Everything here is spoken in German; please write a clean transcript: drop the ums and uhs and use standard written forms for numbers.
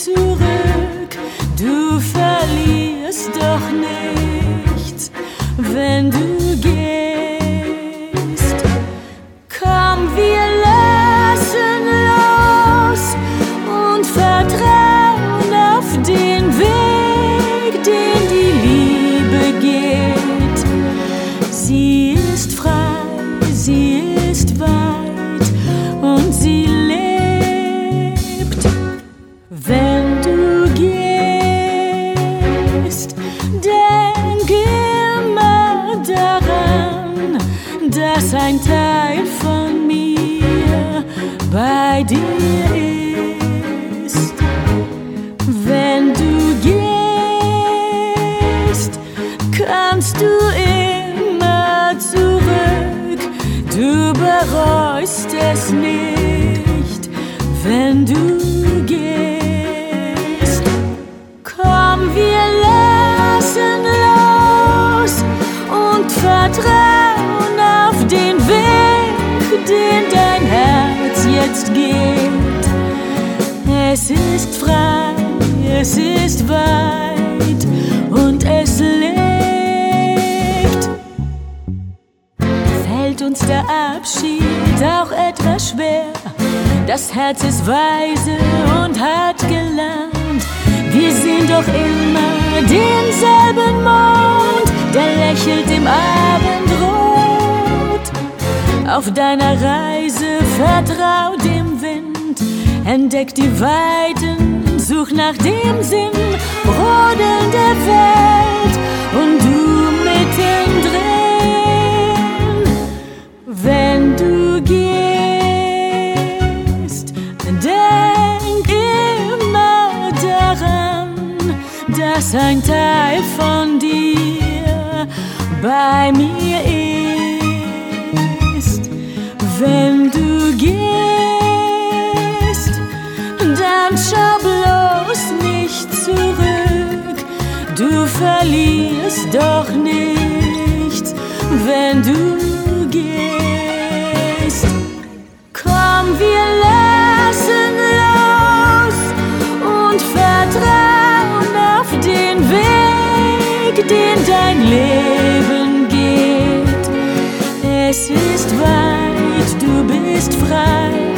zurück. Du verlierst doch nichts, wenn du gehst. Komm, wir lassen los und vertrauen auf den Weg, den die Liebe geht. Sie ist frei, sie ist weit und sie lebt. Wenn du gehst, denk immer daran, dass ein Teil von mir bei dir ist. Wenn du gehst, kannst du immer zurück. Du bereust es nicht, wenn du gehst. Komm, wir lassen los und vertrauen auf den Weg, den dein Herz jetzt geht. Es ist frei, es ist weit und es lebt. Fällt uns der Abschied auch etwas schwer? Das Herz ist weise und hat gelernt. Wir sehen doch immer denselben Mond, der lächelt im Abendrot. Auf deiner Reise vertrau dem Wind, entdeck die Weiten, such nach dem Sinn, Brodeln der Welt und du mittendrin. Wenn du gehst, denk immer daran, dass ein Teil von dir bei mir ist. Wenn du gehst, dann schau bloß nicht zurück. Du verlierst doch nichts, wenn du gehst. Komm, wir lassen los und vertrauen auf den Weg, den dein Leben geht. Es ist weit, du bist frei